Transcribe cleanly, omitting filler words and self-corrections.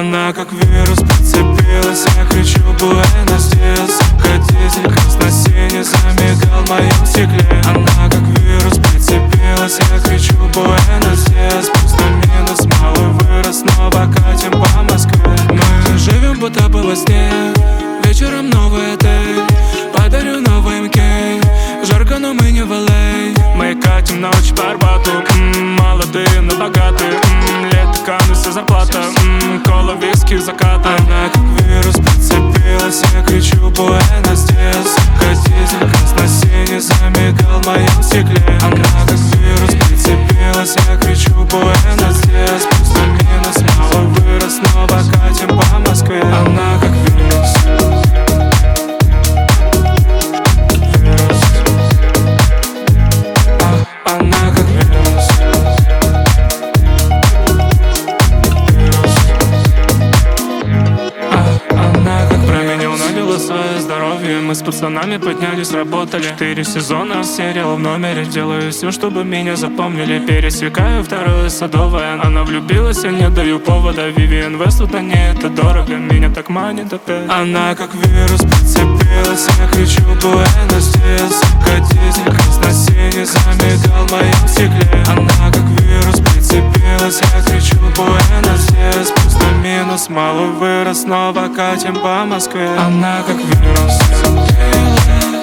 Она как вирус прицепилась, я кричу Буэнос Диас. Сука, дизель красно-синий замигал в моем стекле. Она как вирус прицепилась, я кричу Буэнос Диас. Плюс-минус малый вырос, снова катим по Москве. Мы живем будто бы во сне, вечером новый отель, подарю новый МК. Жарко, но мы не в LA. Мы катим ночь по Арбату, молодые, но богатые. Лето, Канны, вся зарплата, кола, виски, заката. Она как вирус прицепилась, я кричу Буэнос Диас. Сука, дизель красно-синий замигал в моем стекле. Она как вирус прицепилась, я кричу Буэнос Диас. Плюс-минус малый вырос, снова катим по Москве. Она как вирус. Она как вирус. Она как променил на бело свое здоровье. Мы с пацанами поднялись, работали 4 сезона сериал в номере. Делаю все, чтобы меня запомнили. Пересекаю второе Садовое. Она влюбилась, я не даю повода. Vivienne Westwood, а не это дорого. Меня так манит опять. Она как вирус прицепилась, я кричу Буэнос Диас. Сука, дизель красно-синий замигал в моем стекле. Она как вирус прицепилась, я кричу Буэнос Диас. Плюс-минус малый вырос, снова катим по Москве. Она как вирус.